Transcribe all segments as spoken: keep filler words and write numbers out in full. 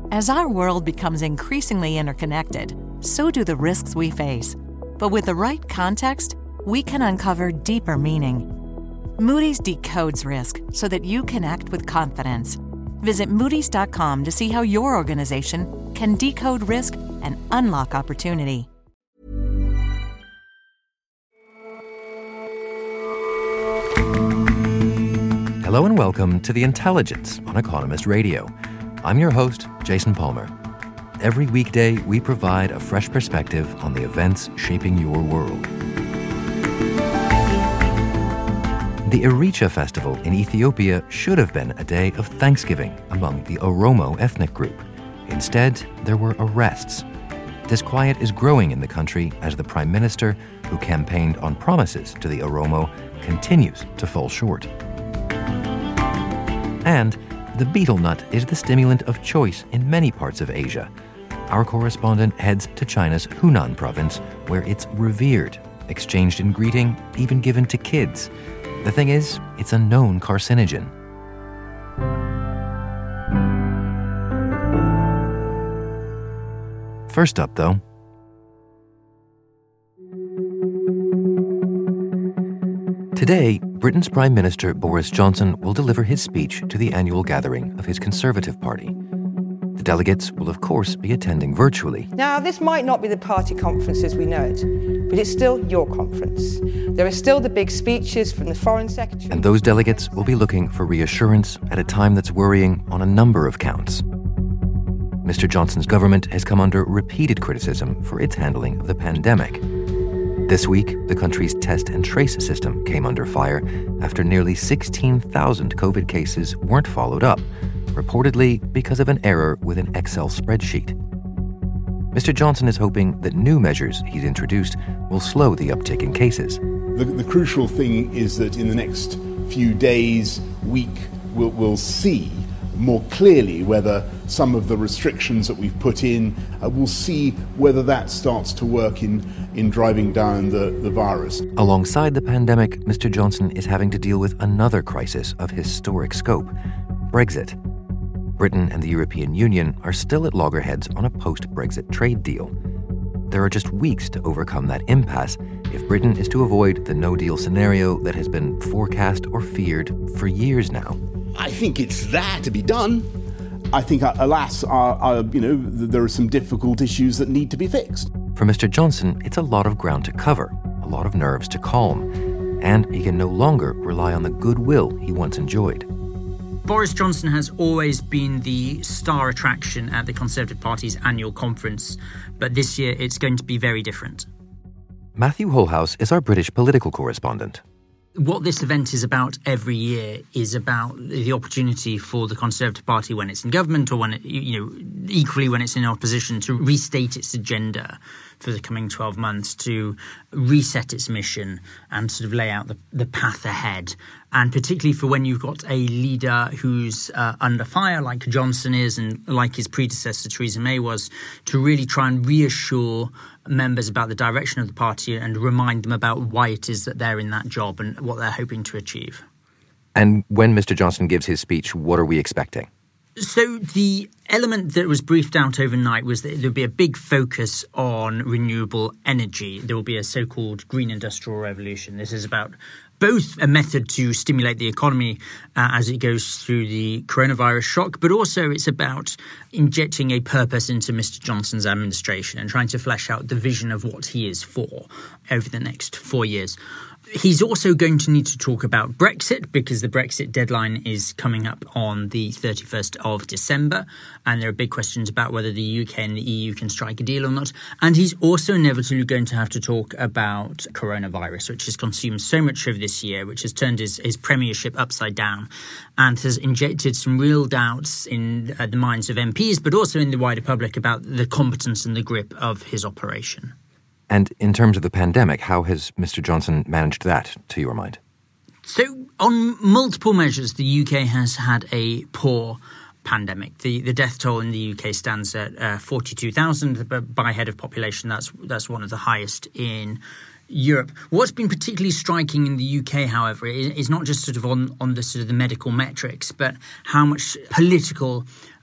As our world becomes increasingly interconnected, so do the risks we face. But with the right context, we can uncover deeper meaning. Moody's decodes risk so that you can act with confidence. Visit Moody's dot com to see how your organization can decode risk and unlock opportunity. Hello and welcome to The Intelligence on Economist Radio. I'm your host, Jason Palmer. Every weekday, we provide a fresh perspective on the events shaping your world. The Erecha Festival in Ethiopia should have been a day of thanksgiving among the Oromo ethnic group. Instead, there were arrests. Disquiet is growing in the country as the Prime Minister, who campaigned on promises to the Oromo, continues to fall short. And the betel nut is the stimulant of choice in many parts of Asia. Our correspondent heads to China's Hunan province, where it's revered, exchanged in greeting, even given to kids. The thing is, it's a known carcinogen. First up, though, today, Britain's Prime Minister Boris Johnson will deliver his speech to the annual gathering of his Conservative Party. The delegates will, of course, be attending virtually. Now, this might not be the party conference as we know it, but it's still your conference. There are still the big speeches from the Foreign Secretary. And those delegates will be looking for reassurance at a time that's worrying on a number of counts. Mister Johnson's government has come under repeated criticism for its handling of the pandemic. This week, the country's test and trace system came under fire after nearly sixteen thousand COVID cases weren't followed up, reportedly because of an error with an Excel spreadsheet. Mister Johnson is hoping that new measures he's introduced will slow the uptick in cases. The, the crucial thing is that in the next few days, week, we'll, we'll see more clearly whether some of the restrictions that we've put in, uh, we'll see whether that starts to work in, in driving down the, the virus. Alongside the pandemic, Mister Johnson is having to deal with another crisis of historic scope, Brexit. Britain and the European Union are still at loggerheads on a post-Brexit trade deal. There are just weeks to overcome that impasse if Britain is to avoid the no-deal scenario that has been forecast or feared for years now. I think it's there to be done. I think, uh, alas, uh, uh, you know, th- there are some difficult issues that need to be fixed. For Mister Johnson, it's a lot of ground to cover, a lot of nerves to calm, and he can no longer rely on the goodwill he once enjoyed. Boris Johnson has always been the star attraction at the Conservative Party's annual conference, but this year it's going to be very different. Matthew Holhouse is our British political correspondent. What this event is about every year is about the opportunity for the Conservative Party when it's in government or when it, you know, equally when it's in opposition to restate its agenda for the coming twelve months, to reset its mission and sort of lay out the, the path ahead. And particularly for when you've got a leader who's uh, under fire like Johnson is and like his predecessor Theresa May was, to really try and reassure members about the direction of the party and remind them about why it is that they're in that job and what they're hoping to achieve. And when Mister Johnson gives his speech, what are we expecting? So the element that was briefed out overnight was that there would be a big focus on renewable energy. There will be a so-called green industrial revolution. This is about both a method to stimulate the economy uh, as it goes through the coronavirus shock, but also it's about injecting a purpose into Mister Johnson's administration and trying to flesh out the vision of what he is for over the next four years. He's also going to need to talk about Brexit because the Brexit deadline is coming up on the thirty-first of December, and there are big questions about whether the U K and the E U can strike a deal or not. And he's also inevitably going to have to talk about coronavirus, which has consumed so much over this year, which has turned his, his premiership upside down and has injected some real doubts in uh, the minds of M Ps, but also in the wider public about the competence and the grip of his operation. And in terms of the pandemic, how has Mister Johnson managed that, to your mind? So on multiple measures, the U K has had a poor pandemic. The the death toll in the U K stands at uh, forty-two thousand, but by head of population, that's that's one of the highest in Europe. What's been particularly striking in the U K, however, is, is not just sort of on, on the sort of the medical metrics, but how much political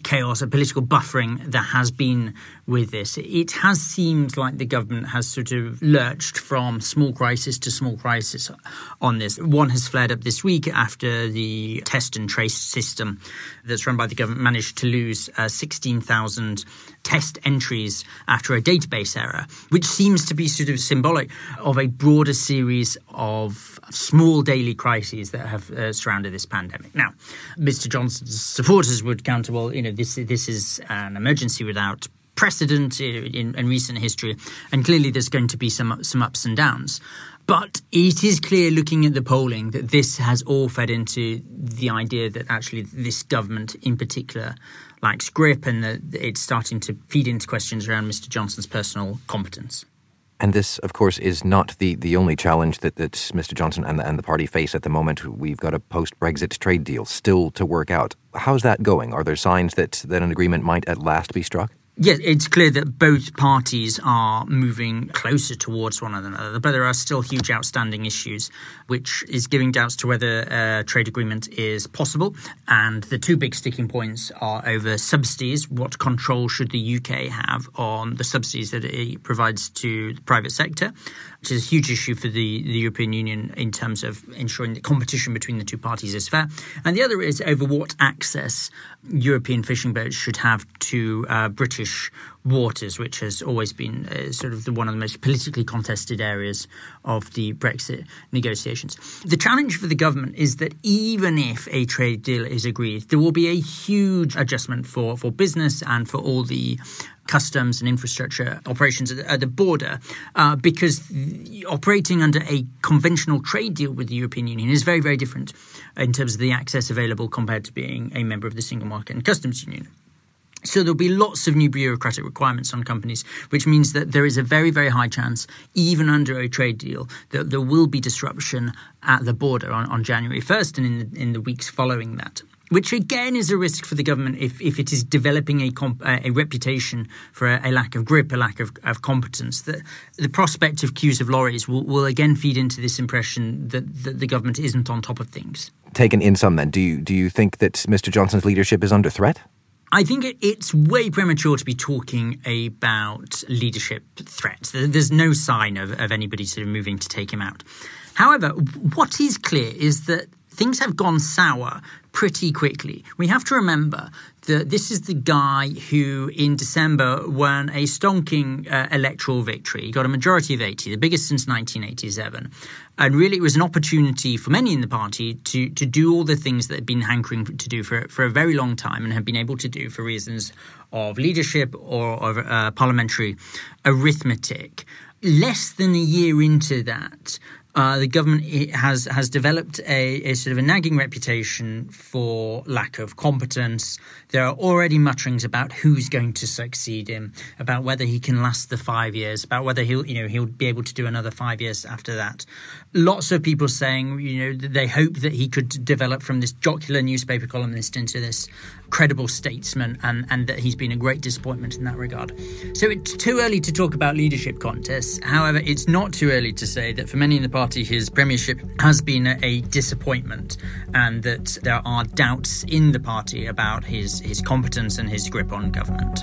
chaos, a political buffering that has been with this. It has seemed like the government has sort of lurched from small crisis to small crisis on this. One has flared up this week after the test and trace system that's run by the government managed to lose uh, sixteen thousand test entries after a database error, which seems to be sort of symbolic of a broader series of small daily crises that have uh, surrounded this pandemic. Now, Mister Johnson's supporters would counter, well, you know, this this is an emergency without precedent in, in recent history, and clearly there's going to be some some ups and downs. But it is clear, looking at the polling, that this has all fed into the idea that actually this government in particular lacks grip, and that it's starting to feed into questions around Mister Johnson's personal competence. And this, of course, is not the, the only challenge that, that Mister Johnson and the, and the party face at the moment. We've got a post-Brexit trade deal still to work out. How's that going? Are there signs that, that an agreement might at last be struck? Yes, it's clear that both parties are moving closer towards one another, but there are still huge outstanding issues, which is giving doubts to whether a trade agreement is possible. And the two big sticking points are over subsidies. What control should the U K have on the subsidies that it provides to the private sector, which is a huge issue for the, the European Union in terms of ensuring that competition between the two parties is fair. And the other is over what access European fishing boats should have to uh, British waters, which has always been uh, sort of the, one of the most politically contested areas of the Brexit negotiations. The challenge for the government is that even if a trade deal is agreed, there will be a huge adjustment for, for business and for all the customs and infrastructure operations at the, at the border, uh, because operating under a conventional trade deal with the European Union is very, very different in terms of the access available compared to being a member of the Single Market and Customs Union. So there'll be lots of new bureaucratic requirements on companies, which means that there is a very, very high chance, even under a trade deal, that there will be disruption at the border on, on January first and in the, in the weeks following that, which again is a risk for the government if, if it is developing a comp, a reputation for a, a lack of grip, a lack of, of competence. The, the prospect of queues of lorries will, will again feed into this impression that, that the government isn't on top of things. Taken in sum then, do you, do you think that Mister Johnson's leadership is under threat? I think it's way premature to be talking about leadership threats. There's no sign of, of anybody sort of moving to take him out. However, what is clear is that things have gone sour pretty quickly. We have to remember that this is the guy who in December won a stonking uh, electoral victory. He got a majority of eighty, the biggest since nineteen eighty-seven. And really it was an opportunity for many in the party to, to do all the things that had been hankering to do for, for a very long time and have been able to do for reasons of leadership or of uh, parliamentary arithmetic. Less than a year into that, Uh, the government has has developed a, a sort of a nagging reputation for lack of competence. There are already mutterings about who's going to succeed him, about whether he can last the five years, about whether he'll you know he'll be able to do another five years after that. Lots of people saying you know that they hope that he could develop from this jocular newspaper columnist into this credible statesman, and and that he's been a great disappointment in that regard. So it's too early to talk about leadership contests. However, it's not too early to say that for many in the party, his premiership has been a disappointment, and that there are doubts in the party about his, his competence and his grip on government.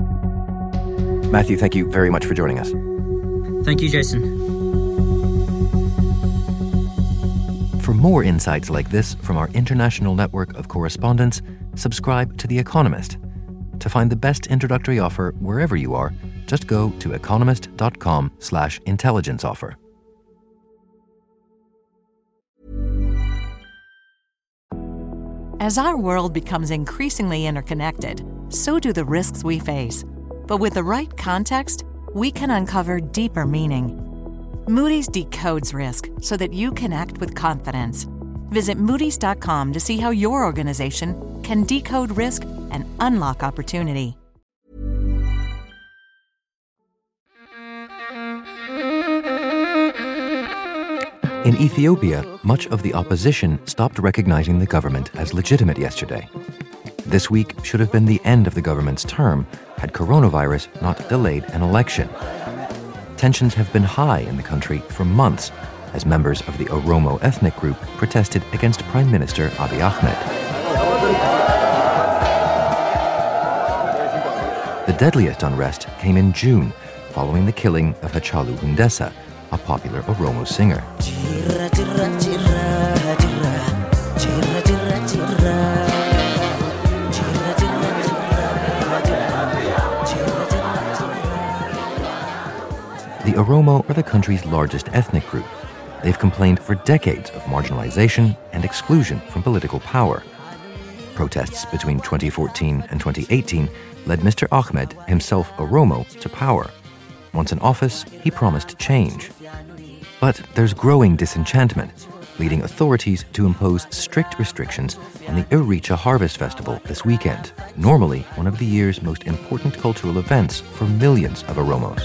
Matthew, thank you very much for joining us. Thank you, Jason. For more insights like this from our international network of correspondents, subscribe to The Economist. To find the best introductory offer wherever you are, just go to economist.com slash intelligence offer. As our world becomes increasingly interconnected, so do the risks we face. But with the right context, we can uncover deeper meaning. Moody's decodes risk so that you can act with confidence. Visit Moody's dot com to see how your organization can decode risk and unlock opportunity. In Ethiopia, much of the opposition stopped recognizing the government as legitimate yesterday. This week should have been the end of the government's term had coronavirus not delayed an election. Tensions have been high in the country for months as members of the Oromo ethnic group protested against Prime Minister Abiy Ahmed. The deadliest unrest came in June, following the killing of Hachalu Hundessa, a popular Oromo singer. The Oromo are the country's largest ethnic group. They've complained for decades of marginalization and exclusion from political power. Protests between twenty fourteen and twenty eighteen led Mister Ahmed, himself Oromo, to power. Once in office, he promised change. But there's growing disenchantment, leading authorities to impose strict restrictions on the Iricha Harvest Festival this weekend, normally one of the year's most important cultural events for millions of Oromos.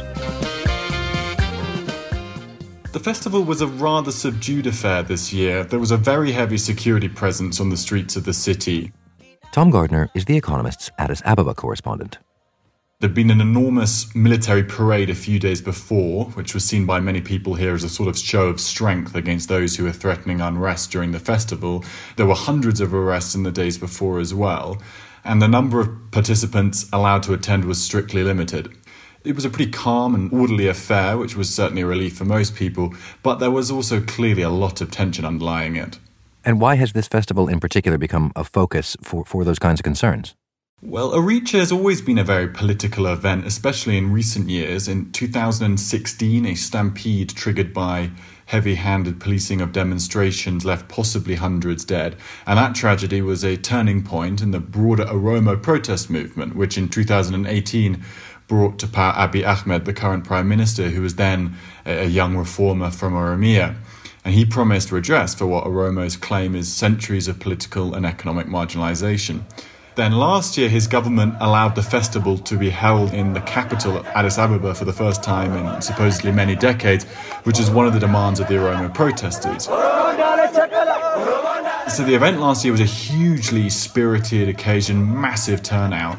The festival was a rather subdued affair this year. There was a very heavy security presence on the streets of the city. Tom Gardner is The Economist's Addis Ababa correspondent. There'd been an enormous military parade a few days before, which was seen by many people here as a sort of show of strength against those who were threatening unrest during the festival. There were hundreds of arrests in the days before as well, and the number of participants allowed to attend was strictly limited. It was a pretty calm and orderly affair, which was certainly a relief for most people, but there was also clearly a lot of tension underlying it. And why has this festival in particular become a focus for, for those kinds of concerns? Well, Iricha has always been a very political event, especially in recent years. In two thousand sixteen, a stampede triggered by heavy-handed policing of demonstrations left possibly hundreds dead. And that tragedy was a turning point in the broader Oromo protest movement, which in two thousand eighteen brought to power Abiy Ahmed, the current prime minister, who was then a young reformer from Oromia. And he promised redress for what Oromos claim is centuries of political and economic marginalization. Then last year, his government allowed the festival to be held in the capital, Addis Ababa, for the first time in supposedly many decades, which is one of the demands of the Oromo protesters. So the event last year was a hugely spirited occasion, massive turnout.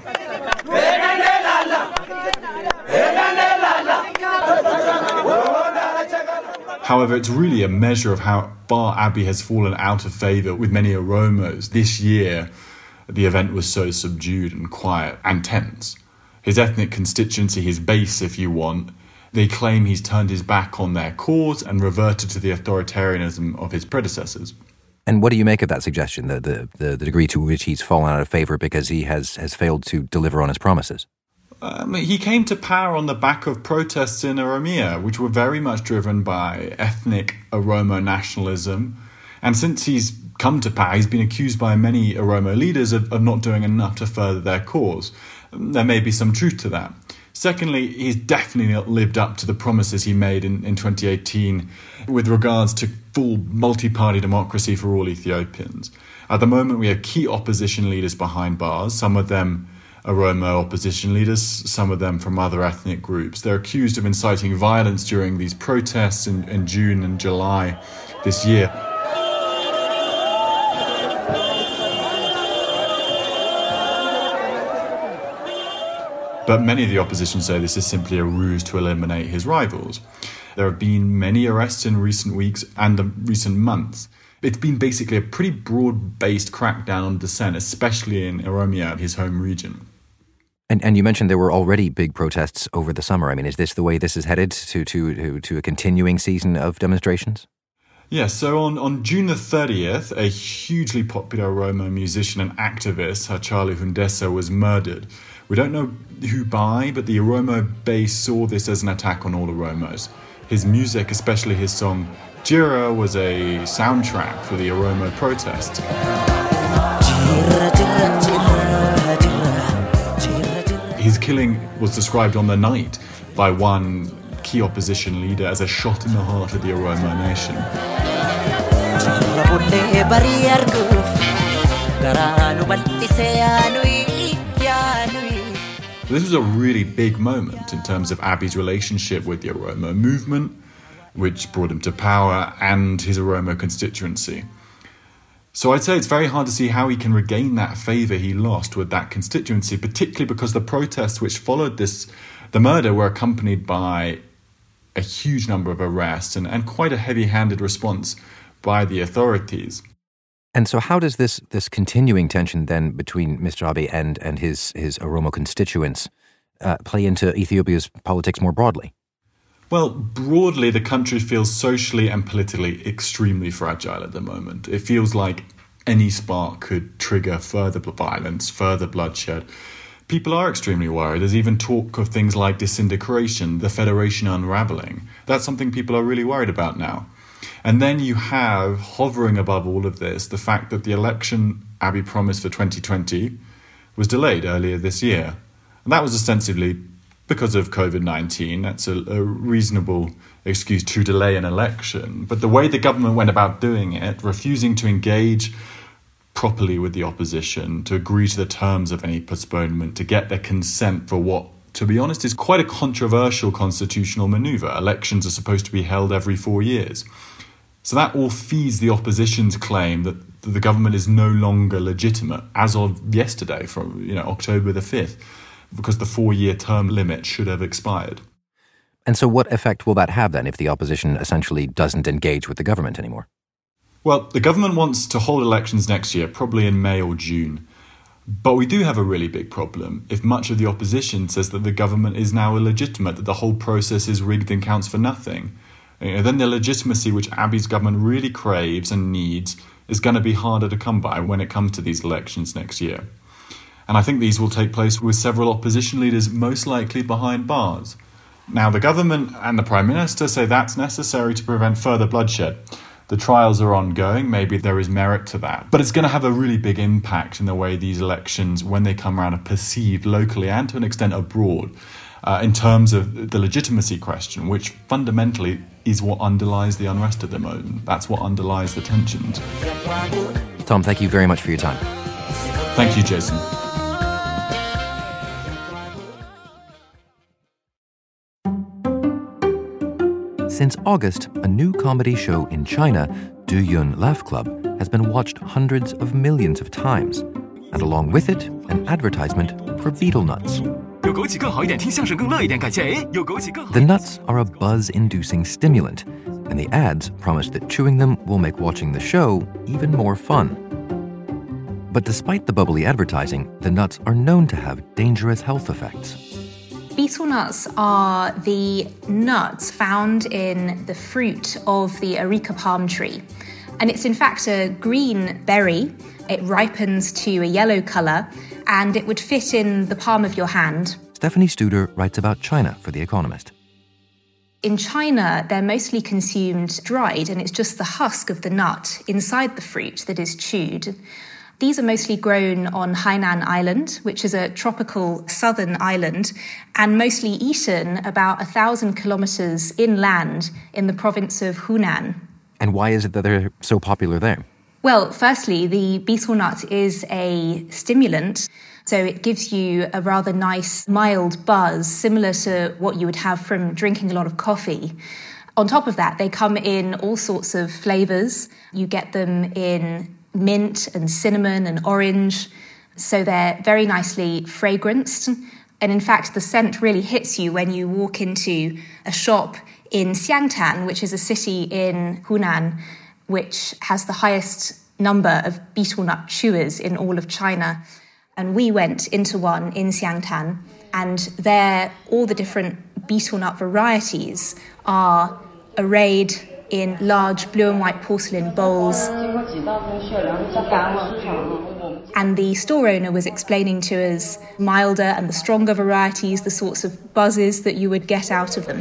However, it's really a measure of how far Abiy has fallen out of favour with many Oromos. This year, the event was so subdued and quiet and tense. His ethnic constituency, his base, if you want, they claim he's turned his back on their cause and reverted to the authoritarianism of his predecessors. And what do you make of that suggestion, the, the, the, the degree to which he's fallen out of favour because he has, has failed to deliver on his promises? Um, he came to power on the back of protests in Oromia, which were very much driven by ethnic Oromo nationalism. And since he's come to power, he's been accused by many Oromo leaders of, of not doing enough to further their cause. There may be some truth to that. Secondly, he's definitely not lived up to the promises he made in, in twenty eighteen with regards to full multi-party democracy for all Ethiopians. At the moment, we have key opposition leaders behind bars, some of them Oromo opposition leaders, some of them from other ethnic groups. They're accused of inciting violence during these protests in, in June and July this year. But many of the opposition say this is simply a ruse to eliminate his rivals. There have been many arrests in recent weeks and recent months. It's been basically a pretty broad-based crackdown on dissent, especially in Oromia, his home region. And and you mentioned there were already big protests over the summer. I mean, is this the way this is headed to to to, to a continuing season of demonstrations? Yes, yeah, so on, on June the thirtieth, a hugely popular Oromo musician and activist, Hachalu Hundessa, was murdered. We don't know who by, but the Oromo base saw this as an attack on all Oromos. His music, especially his song Jira, was a soundtrack for the Oromo protest. His killing was described on the night by one key opposition leader as a shot in the heart of the Oromo nation. This was a really big moment in terms of Abiy's relationship with the Oromo movement, which brought him to power, and his Oromo constituency. So I'd say it's very hard to see how he can regain that favour he lost with that constituency, particularly because the protests which followed this, the murder, were accompanied by a huge number of arrests and, and quite a heavy-handed response by the authorities. And so how does this this continuing tension then between Mister Abiy and, and his, his Oromo constituents uh, play into Ethiopia's politics more broadly? Well, broadly, the country feels socially and politically extremely fragile at the moment. It feels like any spark could trigger further violence, further bloodshed. People are extremely worried. There's even talk of things like disintegration, the federation unraveling. That's something people are really worried about now. And then you have, hovering above all of this, the fact that the election Abiy promised for twenty twenty was delayed earlier this year. And that was ostensibly because of covid nineteen. That's a, a reasonable excuse to delay an election. But the way the government went about doing it, refusing to engage properly with the opposition, to agree to the terms of any postponement, to get their consent for what, to be honest, is quite a controversial constitutional manoeuvre. Elections are supposed to be held every four years. So that all feeds the opposition's claim that the government is no longer legitimate as of yesterday, from you know October the fifth, because the four-year term limit should have expired. And so what effect will that have then if the opposition essentially doesn't engage with the government anymore? Well, the government wants to hold elections next year, probably in May or June. But we do have a really big problem if much of the opposition says that the government is now illegitimate, that the whole process is rigged and counts for nothing. You know, then the legitimacy which Abiy's government really craves and needs is going to be harder to come by when it comes to these elections next year. And I think these will take place with several opposition leaders most likely behind bars. Now, the government and the Prime Minister say that's necessary to prevent further bloodshed. The trials are ongoing, maybe there is merit to that. But it's going to have a really big impact in the way these elections, when they come around, are perceived locally and to an extent abroad, uh, in terms of the legitimacy question, which fundamentally is what underlies the unrest at the moment. That's what underlies the tensions. Tom, thank you very much for your time. Thank you, Jason. Since August, a new comedy show in China, Du Yun Laugh Club, has been watched hundreds of millions of times. And along with it, an advertisement for betel nuts. The nuts are a buzz-inducing stimulant, and the ads promise that chewing them will make watching the show even more fun. But despite the bubbly advertising, the nuts are known to have dangerous health effects. Betel nuts are the nuts found in the fruit of the areca palm tree. And it's in fact a green berry. It ripens to a yellow colour, and it would fit in the palm of your hand. Stephanie Studer writes about China for The Economist. In China, they're mostly consumed dried, and it's just the husk of the nut inside the fruit that is chewed. These are mostly grown on Hainan Island, which is a tropical southern island, and mostly eaten about a thousand kilometres inland in the province of Hunan. And why is it that they're so popular there? Well, firstly, the betel nut is a stimulant, so it gives you a rather nice, mild buzz, similar to what you would have from drinking a lot of coffee. On top of that, they come in all sorts of flavours. You get them in mint and cinnamon and orange, so they're very nicely fragranced. And in fact, the scent really hits you when you walk into a shop in Xiangtan, which is a city in Hunan, which has the highest number of betel nut chewers in all of China. And we went into one in Xiangtan, and there all the different betel nut varieties are arrayed in large blue and white porcelain bowls. And the store owner was explaining to us milder and the stronger varieties, the sorts of buzzes that you would get out of them.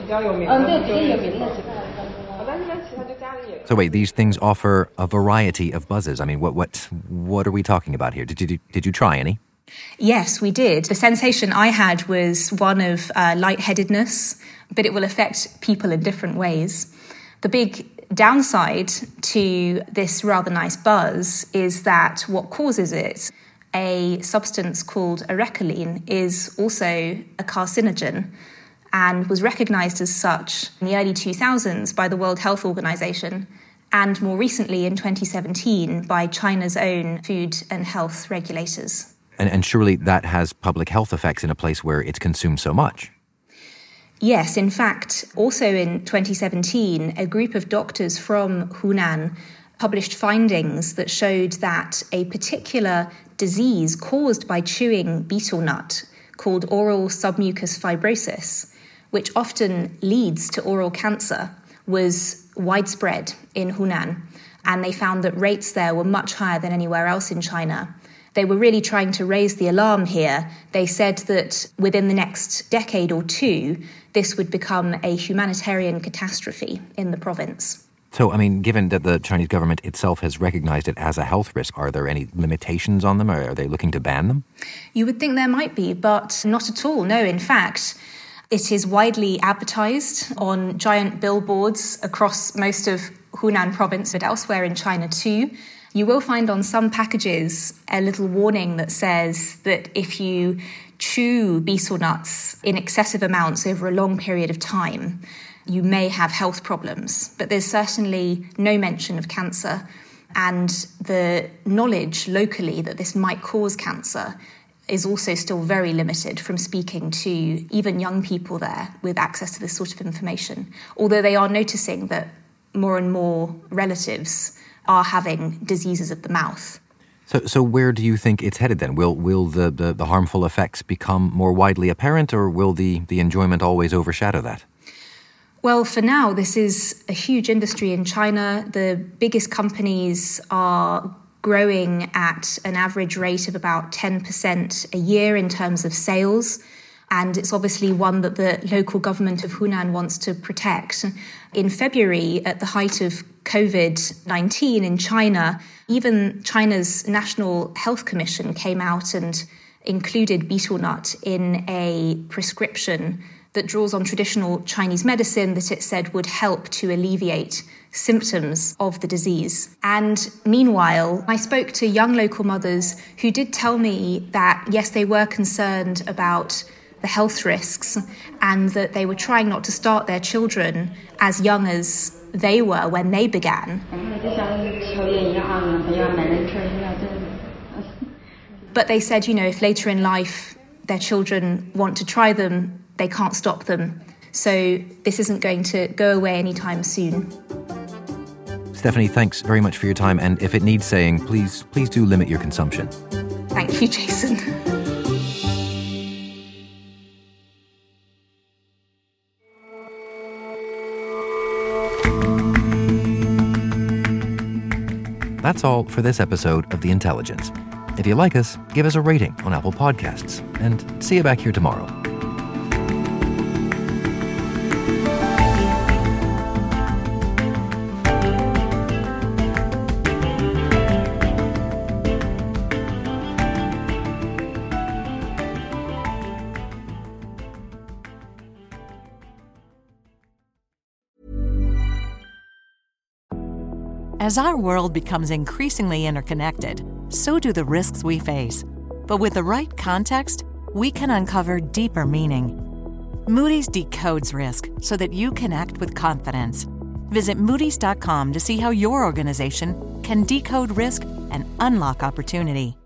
So wait, these things offer a variety of buzzes. I mean, what what what are we talking about here? Did you did you try any? Yes, we did. The sensation I had was one of uh, lightheadedness, but it will affect people in different ways. The big downside to this rather nice buzz is that what causes it, a substance called arecaline, is also a carcinogen and was recognised as such in the early two thousands by the World Health Organization and more recently in twenty seventeen by China's own food and health regulators. And, and surely that has public health effects in a place where it's consumed so much. Yes, in fact, also in twenty seventeen, a group of doctors from Hunan published findings that showed that a particular disease caused by chewing betel nut called oral submucous fibrosis, which often leads to oral cancer, was widespread in Hunan. And they found that rates there were much higher than anywhere else in China. They were really trying to raise the alarm here. They said that within the next decade or two, this would become a humanitarian catastrophe in the province. So, I mean, given that the Chinese government itself has recognized it as a health risk, are there any limitations on them? Or are they looking to ban them? You would think there might be, but not at all. No, in fact, it is widely advertised on giant billboards across most of Hunan province, but elsewhere in China too. You will find on some packages a little warning that says that if you chew betel nuts in excessive amounts over a long period of time, you may have health problems. But there's certainly no mention of cancer. And the knowledge locally that this might cause cancer is also still very limited from speaking to even young people there with access to this sort of information. Although they are noticing that more and more relatives are having diseases of the mouth. So so where do you think it's headed then? Will will the, the, the harmful effects become more widely apparent, or will the, the enjoyment always overshadow that? Well, for now, this is a huge industry in China. The biggest companies are growing at an average rate of about ten percent a year in terms of sales. And it's obviously one that the local government of Hunan wants to protect. In February, at the height of covid nineteen in China, even China's National Health Commission came out and included betel nut in a prescription that draws on traditional Chinese medicine that it said would help to alleviate symptoms of the disease. And meanwhile, I spoke to young local mothers who did tell me that, yes, they were concerned about the health risks and that they were trying not to start their children as young as they were when they began. But they said, you know, if later in life their children want to try them, they can't stop them. So this isn't going to go away anytime soon. Stephanie, thanks very much for your time. And if it needs saying, please, please do limit your consumption. Thank you, Jason. That's all for this episode of The Intelligence. If you like us, give us a rating on Apple Podcasts. And see you back here tomorrow. As our world becomes increasingly interconnected, so do the risks we face. But with the right context, we can uncover deeper meaning. Moody's decodes risk so that you can act with confidence. Visit Moody's dot com to see how your organization can decode risk and unlock opportunity.